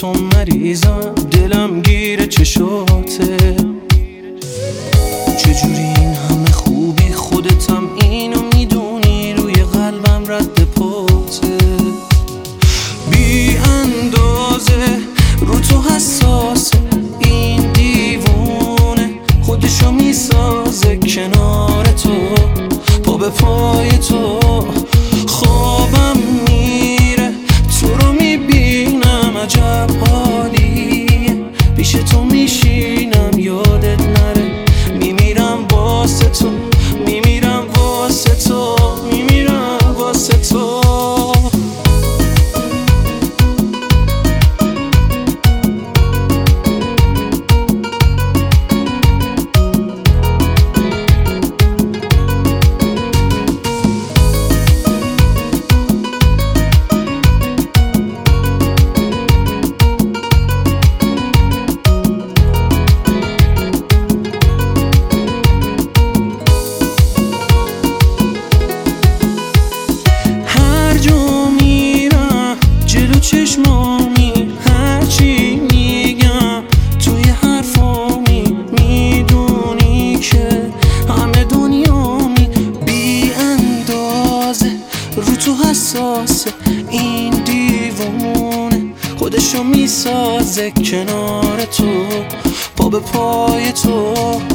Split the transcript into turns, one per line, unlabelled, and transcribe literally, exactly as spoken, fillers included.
تو مریضم، دلم گیره چشاته. چجوری این همه خوبی خودتم اینو میدونی، روی قلبم رد پاته. بی اندازه رو تو حساسه، این دیوونه خودشو میسازه کنار تو، پا به پای تو. خوابم میره تو رو میبینم، عجب حالیه پیش تو میشینم، یادت نره میمیرم واسه تو، میمیرم واسه تو، میمیرم واسه تو. چشمامی هرچی میگم توی حرفامی، میدونی که همه دنیامی. بی اندازه رو تو حساسه، این دیوونه خودشو میسازه کنار تو، پا به پای تو.